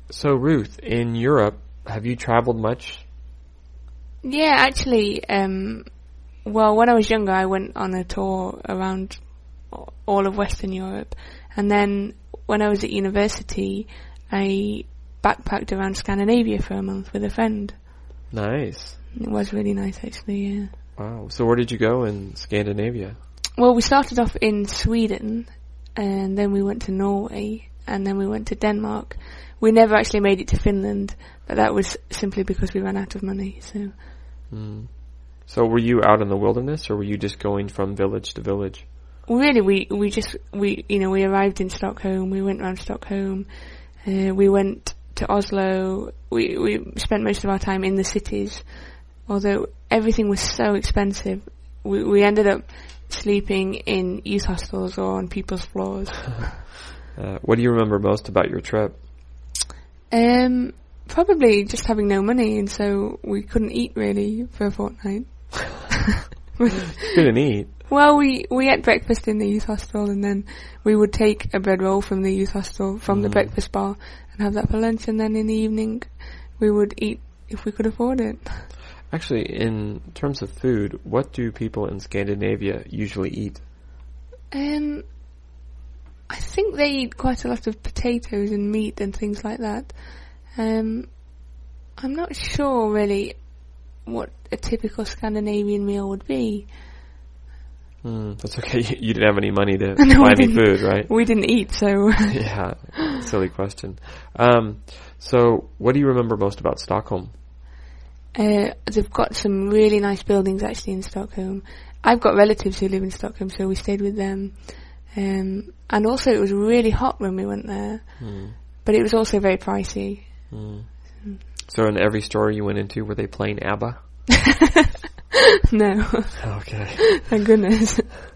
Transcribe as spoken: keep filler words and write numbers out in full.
So, Ruth, in Europe, have you traveled much? Yeah, actually, um, well, when I was younger, I went on a tour around all of Western Europe. And then when I was at university, I backpacked around Scandinavia for a month with a friend. Nice. It was really nice, actually, yeah. Wow. So where did you go in Scandinavia? Well, we started off in Sweden, and then we went to Norway, and then we went to Denmark. We never actually made it to Finland, but that was simply because we ran out of money, so... Mm. So were you out in the wilderness, or were you just going from village to village? Really, we, we just, we, you know, we arrived in Stockholm, we went around Stockholm, uh, we went to Oslo, we, we spent most of our time in the cities, although everything was so expensive, we, we ended up sleeping in youth hostels or on people's floors. uh, what do you remember most about your trip? Um, probably just having no money, and so we couldn't eat really for a fortnight. Couldn't eat? Well, we, we ate breakfast in the youth hostel, and then we would take a bread roll from the youth hostel, from mm. the breakfast bar, and have that for lunch, and then in the evening we would eat if we could afford it. Actually, in terms of food, what do people in Scandinavia usually eat? Um, I think they eat quite a lot of potatoes and meat and things like that. Um, I'm not sure really what a typical Scandinavian meal would be. Mm, that's okay. You didn't have any money to no, buy any food, right? We didn't eat, so... yeah, silly question. Um, so, what do you remember most about Stockholm? Uh, they've got some really nice buildings actually in Stockholm. I've got relatives who live in Stockholm, so we stayed with them. Um, and also it was really hot when we went there, mm. but it was also very pricey. Mm. So in every store you went into, were they playing ABBA? No. Okay. Thank goodness.